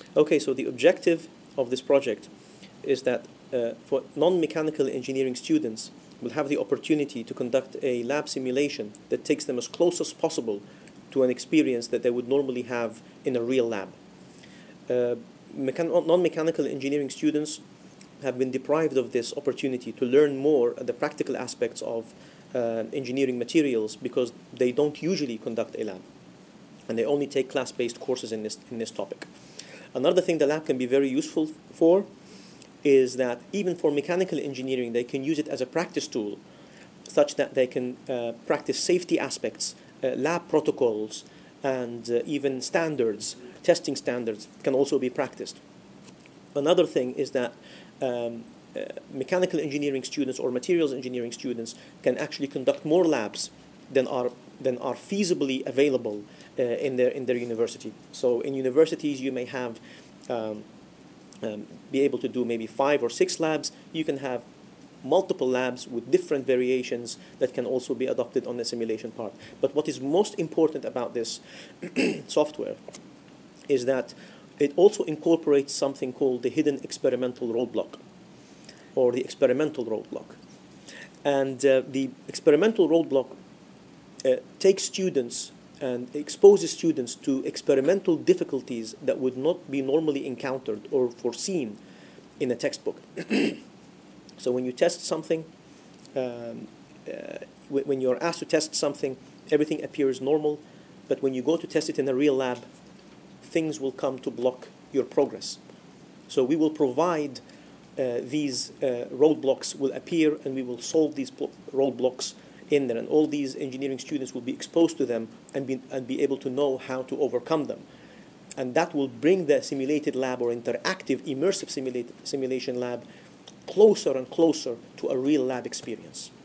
Okay, so the objective of this project is that for non-mechanical engineering students will have the opportunity to conduct a lab simulation that takes them as close as possible to an experience that they would normally have in a real lab. Non-mechanical engineering students have been deprived of this opportunity to learn more the practical aspects of engineering materials because they don't usually conduct a lab, and they only take class-based courses in this topic. Another thing the lab can be very useful for is that even for mechanical engineering, they can use it as a practice tool, such that they can practice safety aspects, lab protocols, and even standards, testing standards can also be practiced. Another thing is that mechanical engineering students or materials engineering students can actually conduct more labs than are feasibly available in their university. So in universities, you may have be able to do maybe 5 or 6 labs. You can have multiple labs with different variations that can also be adopted on the simulation part. But what is most important about this software is that it also incorporates something called the hidden experimental roadblock, or the experimental roadblock. And the experimental roadblock takes students and exposes students to experimental difficulties that would not be normally encountered or foreseen in a textbook. So when you test something, when you're asked to test something, everything appears normal, but when you go to test it in a real lab, things will come to block your progress. So we will provide these roadblocks will appear, and we will solve these roadblocks in there, and all these engineering students will be exposed to them and be able to know how to overcome them. And that will bring the simulated lab or interactive, immersive simulation lab closer and closer to a real lab experience.